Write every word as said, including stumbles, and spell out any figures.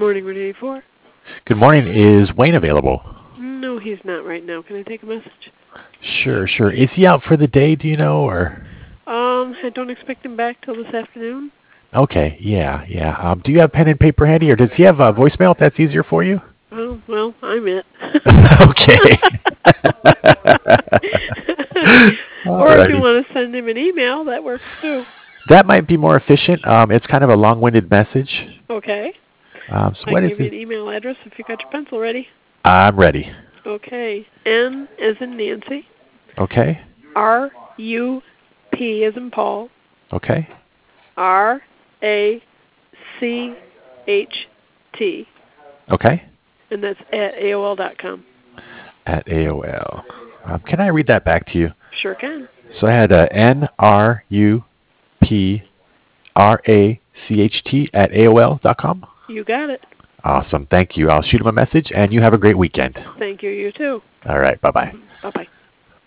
morning, Route eighty-four. Good morning. Is Wayne available? No, he's not right now. Can I take a message? Sure, sure. Is he out for the day, do you know, or? Um, I don't expect him back till this afternoon. Okay, yeah, yeah. Um, do you have pen and paper handy, or does he have a voicemail if that's easier for you? Oh, well, I'm it. Okay. All Or if you righty. want to send him an email, that works too. That might be more efficient. Um, it's kind of a long-winded message. Okay. Um, so I what can is give you his? an email address if you got your pencil ready. I'm ready. Okay. N as in Nancy. Okay. R U P as in Paul. Okay. R A C H T. Okay. And that's at A O L dot com. At A O L. Um, can I read that back to you? Sure can. So I had uh, N R U P R A C H T at A O L dot com. You got it. Awesome. Thank you. I'll shoot him a message, and you have a great weekend. Thank you. You too. All right. Bye-bye. Bye-bye.